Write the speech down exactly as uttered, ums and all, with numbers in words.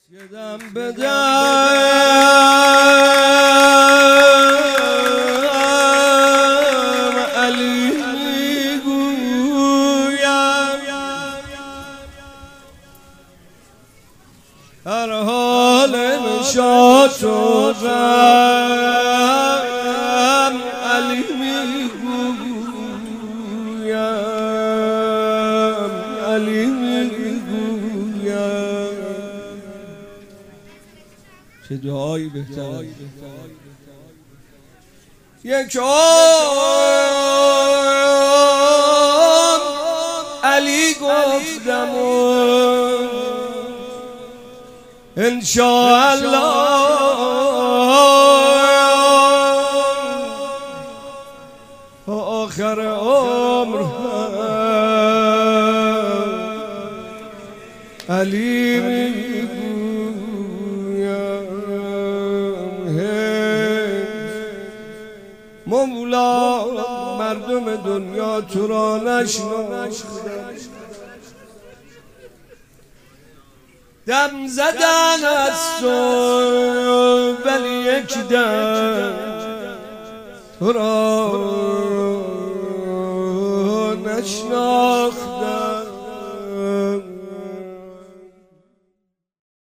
یدم بدم علی میگویم هر حال نشاط و غم علی میگویم علی میگویم چه دعایی بهتر یک عمر علی گفتم انشاءالله آخر عمر علی مولا مردم دنیا تو را نشناختن، دم زدن از تو ولی یک دم تو را نشناختن.